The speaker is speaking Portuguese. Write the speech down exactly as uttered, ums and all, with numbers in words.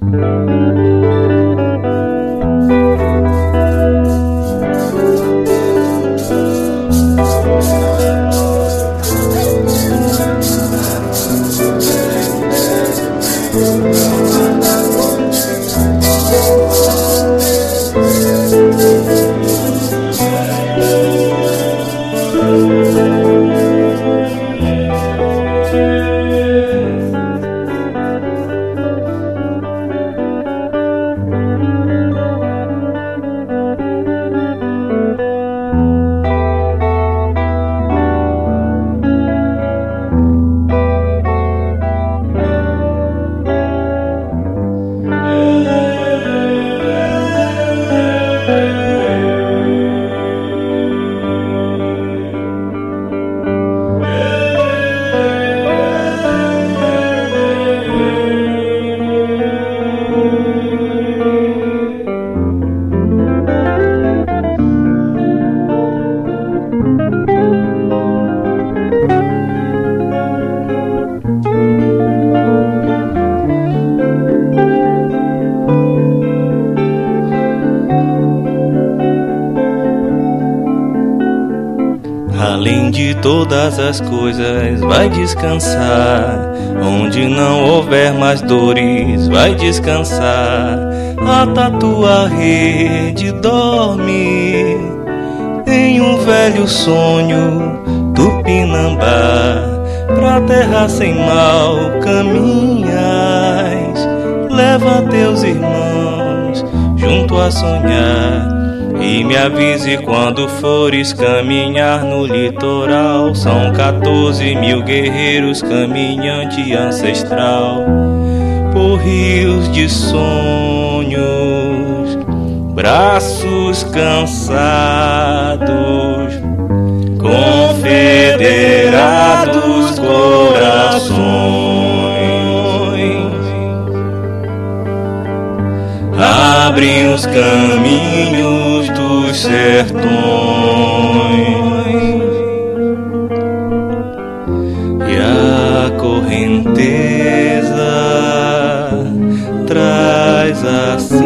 Além de todas as coisas, vai descansar. Onde não houver mais dores, vai descansar. Ata tua rede, dorme em um velho sonho tupinambá. Pra terra sem mal caminhas, leva teus irmãos junto a sonhar. E me avise quando fores caminhar no litoral. São quatorze mil guerreiros, caminhante ancestral, por rios de sonhos, braços cansados, confederados corações. Abrem os caminhos dos sertões e a correnteza traz assim